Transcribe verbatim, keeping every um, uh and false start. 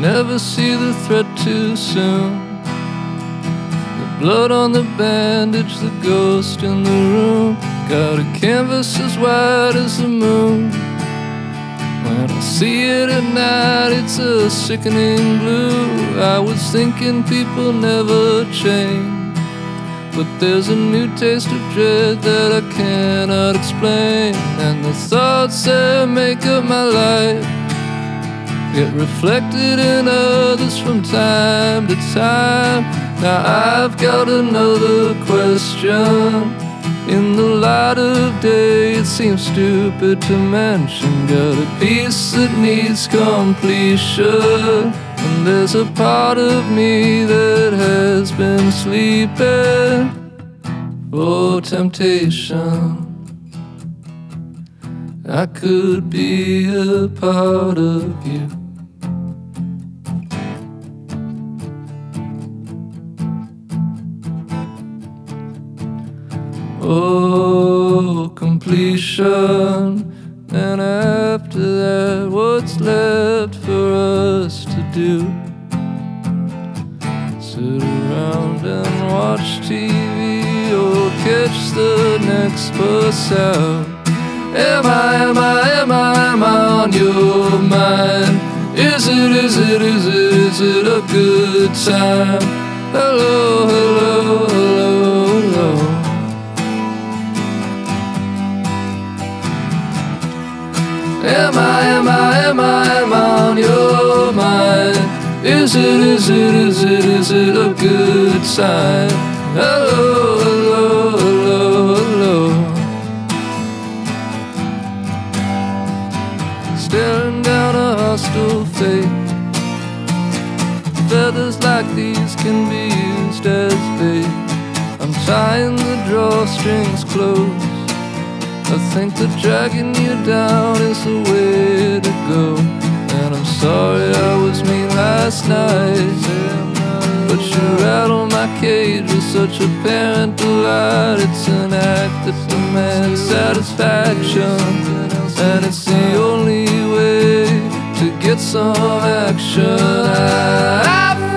never see the threat too soon. The blood on the bandage, the ghost in the room. Got a canvas as white as the moon. When I see it at night, it's a sickening blue. I was thinking people never change, but there's a new taste of dread that I cannot explain. And the thoughts that make up my life get reflected in others from time to time. Now I've got another question. In the light of day, it seems stupid to mention. Got a piece that needs completion, and there's a part of me that has been sleeping for temptation. I could be a part of you. Oh, completion. And after that, what's left for us to do? Sit around and watch T V or catch the next bus out. Am I, am I, am I, am I on your mind? Is it, is it, is it, is it a good time? Hello, hello, hello, hello. Am I, am I, am I, am I on your mind? Is it, is it, is it, is it a good sign? Hello, hello, hello, hello. Staring down a hostile fate. Feathers like these can be used as bait. I'm tying the drawstrings close. I think that dragging you down is the way to go. And I'm sorry I was mean last night, but you rattle my cage with such apparent delight. It's an act that demands satisfaction, and it's the only way to get some action. I, I